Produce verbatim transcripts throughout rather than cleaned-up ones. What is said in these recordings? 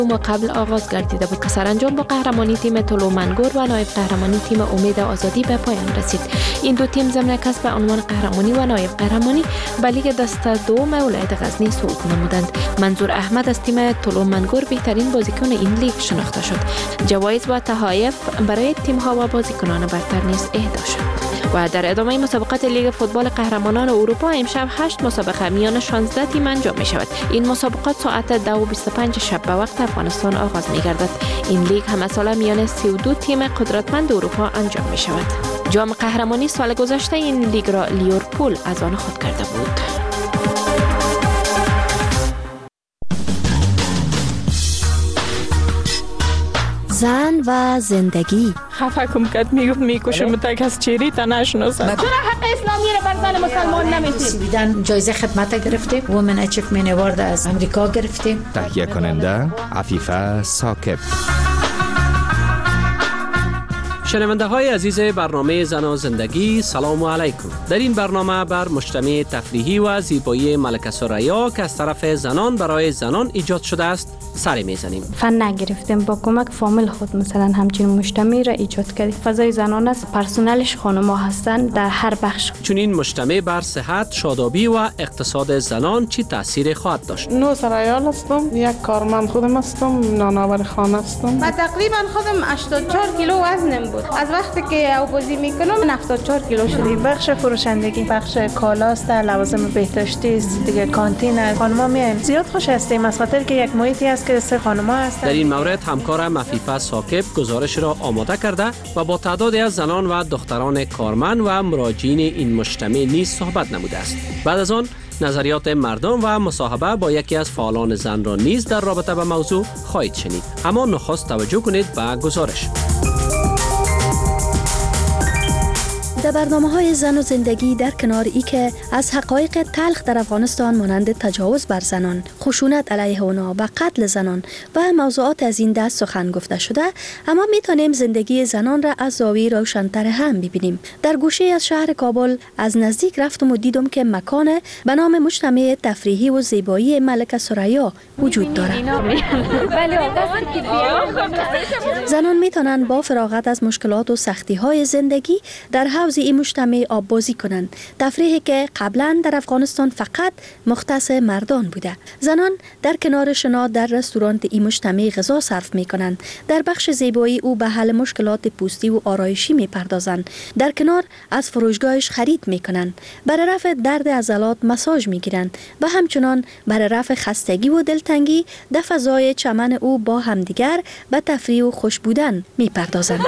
ما قبل آغاز گردیده بود که سرانجام با قهرمانی تیم طلوع منگور و نایب قهرمانی تیم امید آزادی به پایان رسید. این دو تیم ضمن کسب عنوان قهرمانی و نایب قهرمانی به لیگ دسته دوم ولایت غزنی صعود نمودند. منظور احمد از تیم طلوع منگور بهترین بازیکن این لیگ شناخته شد. جوایز و تحایف برای تیم‌ها و بازیکنان برتر نیز اهدا شد. و در ادامه مسابقات لیگ فوتبال قهرمانان اروپا امشب هشت مسابقه میان شانزده تیم انجام می شود. این مسابقات ساعت دو و بیست و پنج شب به وقت افغانستان آغاز می گردد. این لیگ همه ساله میان سی و دو تیم قدرتمند اروپا انجام می شود. جام قهرمانی سال گذشته این لیگ را لیورپول از آن خود کرده بود. زن و زندگی. خفه کم کرد میگفت میکشم تک از چیری تا نشناسم. چرا حق اسلامی را بر زن مسلمان نمیتیم؟ سویدن جایزه خدمت گرفتیم. وومن اچیومنت اوارد از امریکا گرفتیم. تهیه کننده عفیفه ثاقب. شنونده های عزیز برنامه زن و زندگی، سلام علیکم. در این برنامه بر مجتمع تفریحی و زیبایی ملکه ثریا که از طرف زنان برای زنان ایجاد شده است سر میزنیم. فن نگرفتیم، با کمک فامیل خود مثلا همچین مجتمع را ایجاد کردیم. فضای زنان است، پرسنلش خانم‌ها هستند در هر بخش. چون این مجتمع بر صحت، شادابی و اقتصاد زنان چی تأثیر خواهد داشت؟ نو سرایال هستم، یک کارمند خودم هستم، نانآور خانه هستم. من تقریبا خودم هشتاد و چهار کیلو وزنم بود. از وقتی که آبازی میکنم هفتاد و چهار کیلو شدیم. بخش فروشندگی، بخش کالاست، لوازم بهداشتی است، دیگه کانتین است. خانم‌ها میایم زیاد خوش هستیم از خاطر که یک محیطی است که سه خانم‌ها هستند. در این مورد همکارم عفیفه ثاقب گزارش را آماده کرده و با تعدادی از زنان و دختران کارمند و مراجعین این مجتمع نیز صحبت نموده است. بعد از آن نظریات مردم و مصاحبه با یکی از فعالان زن را نیز در رابطه با موضوع خواهید شنید. اما نخست توجه کنید به گزارش. در برنامه‌های زن و زندگی در کنار ای که از حقایق تلخ در افغانستان مانند تجاوز بر زنان، خشونت علیه آنها و قتل زنان و موضوعات از این دست سخن گفته شده، اما میتونیم زندگی زنان را از زاویه روشن‌تر هم ببینیم. در گوشه از شهر کابل از نزدیک رفتم و دیدم که مکان به نام مجتمع تفریحی و زیبایی ملکه ثریا وجود دارد. زنان میتونن با فراغت از مشکلات و سختی‌های زندگی در حوض این مجتمع آب بازی کنند. تفریحی که قبلا در افغانستان فقط مختص مردان بوده. زنان در کنار شنا در رستوران این مجتمع غذا صرف می کنند. در بخش زیبایی او به حل مشکلات پوستی و آرایشی می پردازند. در کنار از فروشگاهش خرید می کنند. برای رفع درد عضلات مساج می گیرند و همچنان برای رفع خستگی و دلتنگی در فضای چمن او با همدیگر به تفریح و خوش بودن می پردازند.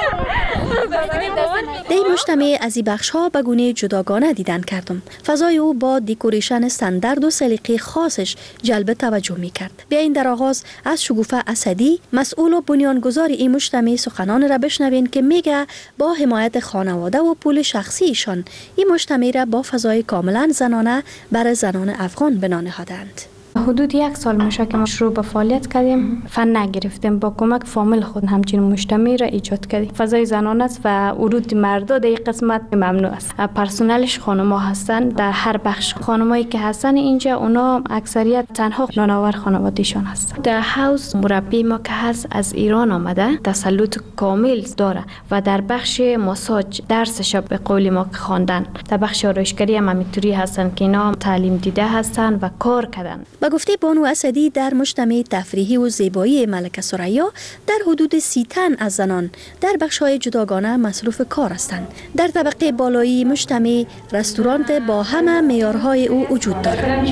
در این مجتمع از این بخش ها به گونه جداگانه دیدن کردم. فضای او با دیکوریشن استاندارد و سلیقه خاصش جلب توجه می کرد. بیاین در آغاز از شگوفه اسدی، مسئول و بنیانگذار این مجتمع سخنان را بشنوین که میگه با حمایت خانواده و پول شخصی ایشان این مجتمع را با فضای کاملا زنانه برای زنان افغان بنا نهادند. حدود یک سال میشه که ما شروع به فعالیت کردیم. فن نگرفتیم، با کمک فامیل خود همچین مجتمع را ایجاد کردیم. فضای زنان است و ورود مردا در این قسمت ممنوع است. پرسنلش خانم‌ها هستند در هر بخش. خانمایی که هستن اینجا اونا اکثریت تنها نانآور خانواده‌شان هستند. در حوض مربی ما که هست از ایران آمده، تسلط کامل داره و در بخش ماساژ درسش به قول ما که خواندن. در بخش آرایشگری هم همینطوری هستن که اینا تعلیم دیده هستن و کار کردن. به گفته بانو اسدی در مجتمع تفریحی و زیبایی ملکه ثریا در حدود سی تن از زنان در بخش‌های جداگانه مصروف کار هستند. در طبقه بالایی مجتمع رستوران با همه معیارهای او وجود دارد.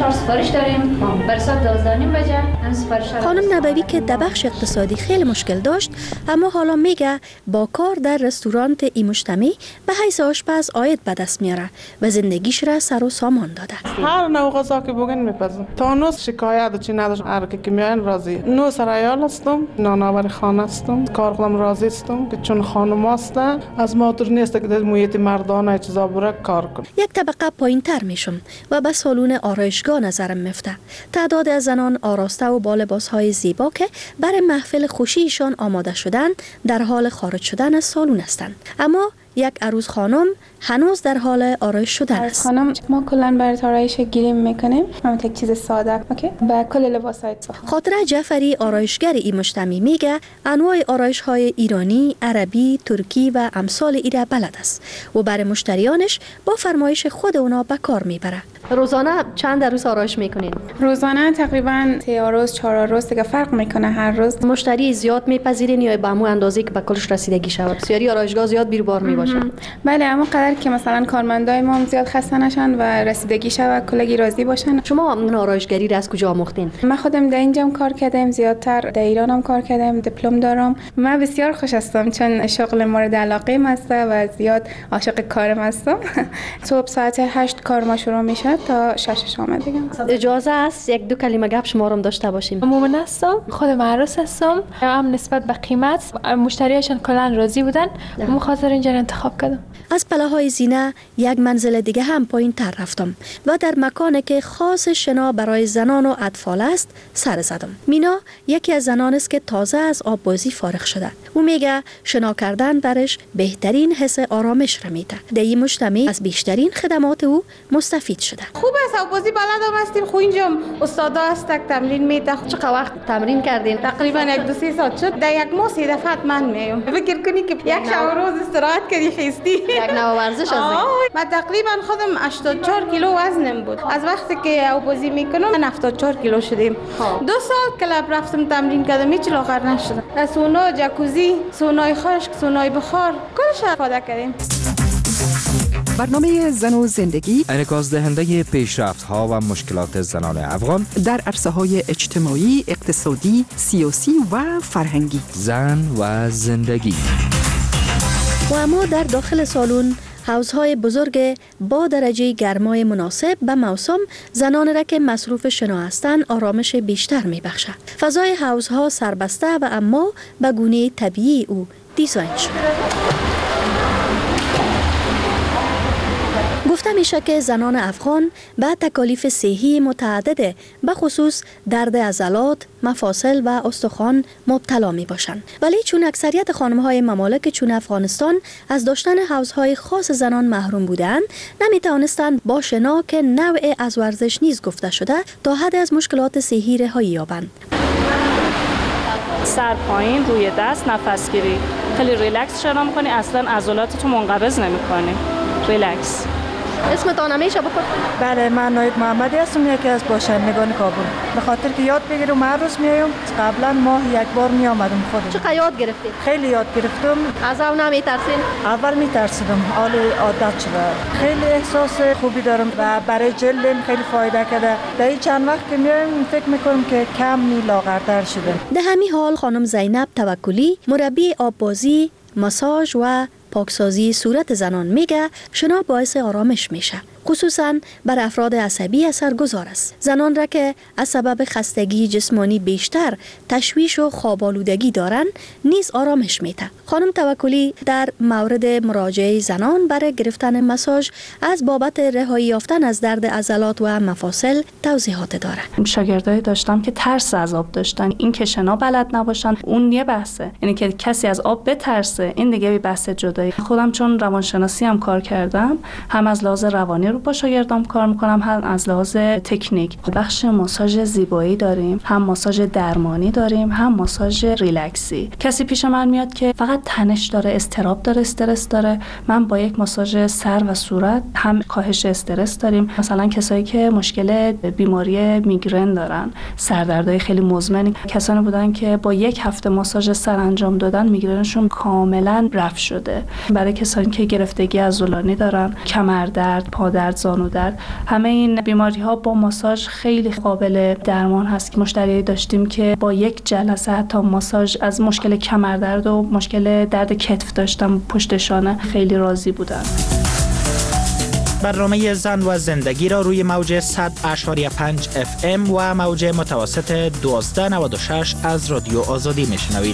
خانم نبوی که در بخش اقتصادی خیلی مشکل داشت، اما حالا میگه با کار در رستوران این مجتمع به حیث آشپز عاید به دست میاره و زندگیش را سر و سامان داده. هر نوع غذا که بگن میپزم. تا نو شکایت چی نداشت، هر کی میان راضی. نو سرایال هستم، نانآور خانه هستم، کار خودم راضی هستم که چون خانم هستم از ماتور نیست که در محیط مردانه چیزا بره کار کنم. یک طبقه پایین‌تر میشم و به سالن آرایشگاه نظرم میفته. تعداد از زنان آراسته و با لباس‌های زیبا که برای محفل خوشیشان آماده شدن در حال خارج شدن از سالن هستند. اما یک عروس خانم هنوز در حال آرایش شدن است. خانم ما کلا برای آرایش گریم میکنیم، همون یک چیز ساده اوکی با کل لباسای ساخت. خاطره جعفری آرایشگر این مجتمع میگه انواع آرایش های ایرانی، عربی، ترکی و امثال ایره بلد است و برای مشتریانش با فرمایش خود اونا به کار میبره. روزانه چند عروس آرایش میکنین؟ روزانه تقریبا سه عروس چهار عروس دیگه فرق میکنه هر روز. مشتری زیاد میپذیرین یا به همون اندازه که به کلش رسیدگی شود؟ بسیاری آرایشگاه زیاد بیروبار میباشن. بله اما قدر که مثلا کارمندای ما زیاد خسته نشن و رسیدگی شود کلگی راضی باشن. شما آرایشگری را از کجا آموختین؟ من خودم در اینجام کار کردم، زیادتر در ایرانم کار کردم، دیپلم دارم. من بسیار خوش هستم چون شغل مورد علاقه است و زیاد عاشق کارم هستم. صبح ساعت هشت کار ما شروع میشه تا شش شام دیگه. اجازه است یک دو کلمه گپ شما رو داشته باشیم؟ مومن هستم، خودم عروس هستم. هم نسبت به قیمت مشتریاشون کلا راضی بودن، به خاطر اینجا انتخاب کردم. از پله های زینه یک منزل دیگه هم پایین تر رفتم و در مکانی که خاص شنا برای زنان و اطفال است سر زدم. مینا یکی از زنان است که تازه از آب بازی فارغ شده. او میگه شنا کردن برش بهترین حس آرامش را میده. در این مجتمع از بیشترین خدمات او مستفید شده. خوب است آب بازی بلدم هستیم، خو اینجا استادا هستک تمرین میده. چقدر وقت تمرین کردین؟ تقریبا یک دو سه ساعت شد. در یک ماه سه دفعه من میام. فکر کنی که یک شب روز استراحت کردی خستی. یک نوع ورزش است. من تقریبا خودم هشتاد و چهار کیلو وزنم بود. از وقتی که آب بازی میکنم من هفتاد و چهار کیلو شدیم. دو سال کلاب رفتم تمرین کردم هیچ لاغر نشدم. سونا، جکوزی، سونای خشک، سونای بخار کلش استفاده کردیم. برنامه زن و زندگی انعکاس دهنده پیشرفت ها و مشکلات زنان افغان در عرصه‌های اجتماعی، اقتصادی، سیاسی و فرهنگی. زن و زندگی. و اما در داخل سالن حوضهای بزرگ با درجه گرمای مناسب به موسم زنان را که مصروف شنا هستند آرامش بیشتر می بخشد. فضای حوضها سربسته و اما به گونه طبیعی او دیزاین شده. گفته میشه که زنان افغان به تکالیف صحی متعدد به خصوص درد عضلات، مفاصل و استخوان مبتلا می باشند. ولی چون اکثریت خانم‌های ممالک چون افغانستان از داشتن حوضهای خاص زنان محروم بودند، نمی توانستند با شنا که نوع از ورزش نیز گفته شده تا حد از مشکلات صحی رهایی یابند. سر پایین روی دست نفس گیری، خیلی ریلکس شنا می‌کنی، اصلا عضلاتتو منقبض نمی‌کنی. ریلکس. اسمتان همیشه بخور؟ بله من نایب محمدی هستم، یکی از باشندگان کابل. به خاطر که یاد بگیرم هر روز میایم، قبلا ماه یک بار می آمدم خودم. چقدر یاد گرفتید؟ خیلی یاد گرفتم. از اون نمیترسین؟ اول میترسیدم، حالا عادت شده. خیلی احساس خوبی دارم و برای جلدم خیلی فایده کرده. در این چند وقت که میایم فکر میکنم که کم می لاغرتر شدم. در همین حال خانم زینب توکلی، مربی آببازی، ماساژ و پاکسازی صورت زنان میگه شنا باعث آرامش میشه، خصوصاً بر افراد عصبی اثرگذار است. زنان را که از سبب خستگی جسمانی بیشتر تشویش و خواب‌آلودگی دارند نیز آرامش میده. خانم توکلی در مورد مراجعه زنان برای گرفتن ماساژ از بابت رهایی یافتن از درد عضلات و مفاصل توضیحات داره. شاگردای داشتم که ترس از آب داشتن، این که شنا بلد نباشن اون یه بحثه، یعنی که کسی از آب بترسه این دیگه بحث جدایی. خودم چون روانشناسی هم کار کردم، هم از لحاظ روانی رو با شاگردام کار میکنم، هم از لحاظ تکنیک. بخش ماساژ زیبایی داریم، هم ماساژ درمانی داریم، هم ماساژ ریلکسی. کسی پیش من میاد که فقط تنش داره، اضطراب داره، استرس داره، من با یک ماساژ سر و صورت هم کاهش استرس داریم. مثلا کسایی که مشکل بیماری میگرن دارن، سردردهای خیلی مزمن، کسانی بودن که با یک هفته ماساژ سر انجام دادن میگرنشون کاملا رفع شده. برای کسانی که گرفتگی عضلانی دارن، کمردرد، پادرد، زانو درد، همه این بیماری ها با ماساژ خیلی قابل درمان هست. که مشتری داشتیم که با یک جلسه حتی ماساژ از مشکل کمردرد و مشکل درد کتف داشتن پشت شانه خیلی راضی بودن. برنامه زن و زندگی را روی موج صد اشاری پنج اف ام و موج متوسط دوازده نود و شش از رادیو آزادی میشنوید.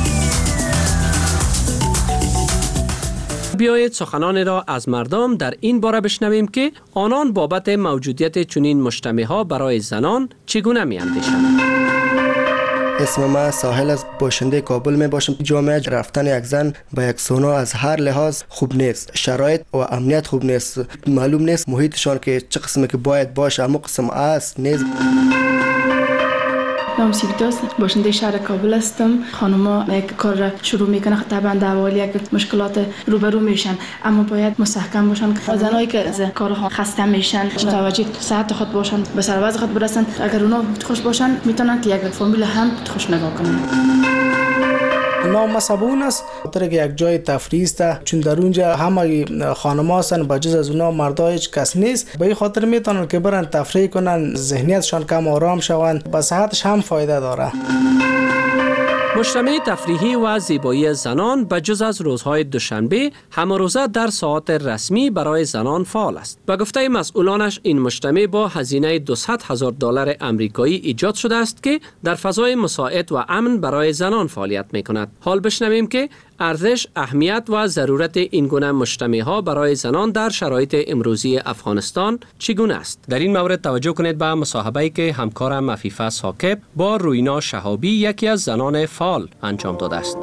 بیایید سخنان را از مردم در این باره بشنویم که آنان بابت موجودیت چنین مجتمع ها برای زنان چگونه می اندیشند. اسم من ساحل از باشنده کابل می باشم. جامعه رفتن یک زن به یک سونا از هر لحاظ خوب نیست. شرایط و امنیت خوب نیست. معلوم نیست محیطشان که چه قسمی که باید باشه اما قسم است نیست. نام سیبتاست، باشنده شهر کابل هستم. خانوما یک کار را شروع میکنن طبعا در حال یک مشکلات روبرو میشن، اما باید مستحکم باشن. زنایی که از کارها خسته میشن متوجه صحت خود باشن، به سرباز خود برسن. اگر اونا خوش باشن میتونن که یک فامیل هم خوش نگاه کنن. نام صابون است، خاطر که یک جای تفریح است، چون در اونجا همه خانم‌ها هستن، با جز از اونا مردا هیچ کس نیست. به این خاطر میتونن که برن تفریح کنن، ذهنیتشان کم آرام شوند، به صحتش هم فایده داره. مجتمع تفریحی و زیبایی زنان به جز از روزهای دوشنبه همه روزه در ساعات رسمی برای زنان فعال است. به گفته مسئولانش این مجتمع با هزینه دویست هزار دلار آمریکایی ایجاد شده است که در فضای مساعد و امن برای زنان فعالیت می کند. حال بشنویم که ارزش، اهمیت و ضرورت این گونه مجتمع ها برای زنان در شرایط امروزی افغانستان چگونه است. در این مورد توجه کنید به مصاحبه‌ای که همکارم عفیفه ثاقب با روینا شهابی یکی از زنان فعال انجام داده است.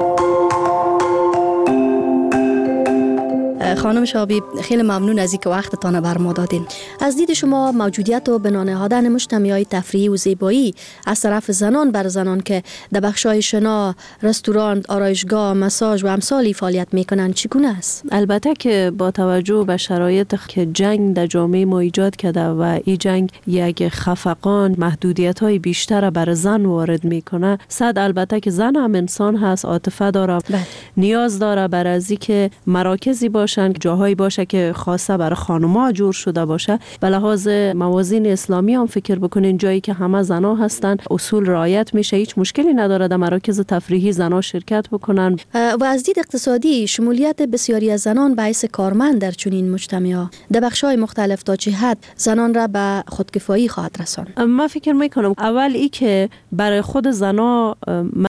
خانم شهابی، خیلی ممنون از اینکه وقتتان بر ما دادین. از دید شما موجودیت و بنا نهادن مجتمع‌های تفریحی و زیبایی از طرف زنان بر زنان که در بخش‌های شنا، رستوران، آرایشگاه، مساج و امثالی فعالیت می‌کنند چگونه است؟ البته که با توجه به شرایط که جنگ در جامعه ما ایجاد کرده و این جنگ یک خفقان، محدودیت‌های بیشتر بر زن وارد می‌کنه، صد البته که زن هم انسان هست، عاطفه داره، نیاز داره بر از اینکه مراکزی باشن، جاهایی باشه که خاصه برای خانم‌ها جور شده باشه. به لحاظ موازین اسلامی هم فکر بکنین، جایی که همه زنا هستن اصول رعایت میشه، هیچ مشکلی نداره در مراکز تفریحی زنا شرکت بکنن. و از دید اقتصادی شمولیت بسیاری از زنان باعث کارمند در چنین مجتمع‌ها در بخش‌های مختلف تا چه حد زنان را به خودکفایی خواهد رساند؟ من فکر میکنم اول ای که برای خود زنا